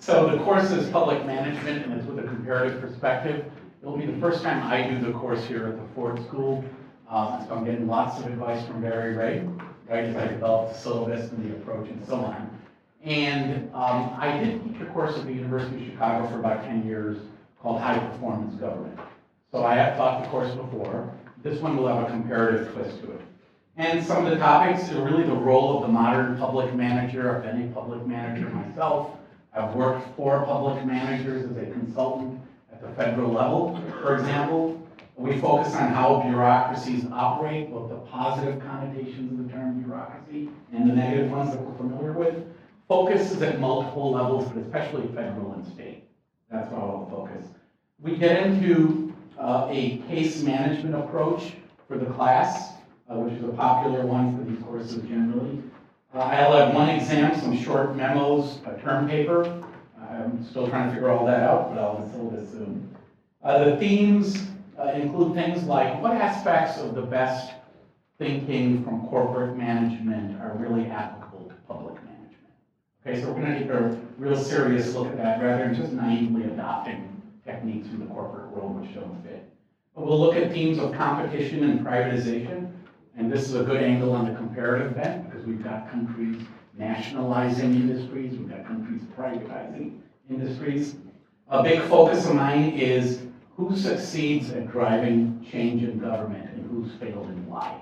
So the course is public management, and it's with a comparative perspective. It'll be the first time I do the course here at the Ford School. So I'm getting lots of advice from Barry Ray, right, as I develop the syllabus and the approach and so on. And I did teach a course at the University of Chicago for about 10 years called High Performance Government. So I have taught the course before. This one will have a comparative twist to it. And some of the topics are really the role of the modern public manager. I've been a public manager myself. I've worked for public managers as a consultant at the federal level, for example. We focus on how bureaucracies operate, both the positive connotations of the term bureaucracy and the negative ones that we're familiar with. Focus is at multiple levels, but especially federal and state. That's where I'll focus. We get into a case management approach for the class, which is a popular one for these courses generally. I'll have one exam, some short memos, a term paper. I'm still trying to figure all that out, but I'll have the syllabus soon. The themes include things like what aspects of the best thinking from corporate management are really applicable to public management. Okay, so we're going to take a real serious look at that rather than just naively adopting techniques from the corporate world which don't fit. But we'll look at themes of competition and privatization. And this is a good angle on the comparative bent because we've got countries nationalizing industries, we've got countries privatizing industries. A big focus of mine is who succeeds at driving change in government and who's failed and why.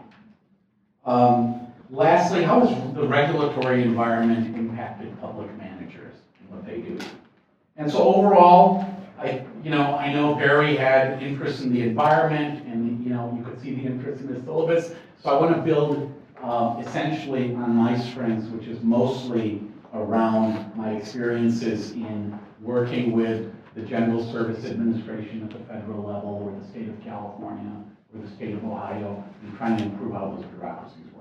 Lastly, how has the regulatory environment impacted public managers and what they do? And so overall, I know Barry had interest in the environment, and you could see the interest in the syllabus. So I want to build essentially on my strengths, which is mostly around my experiences in working with the General Service Administration at the federal level, or the state of California, or the state of Ohio, and trying to improve how those bureaucracies work.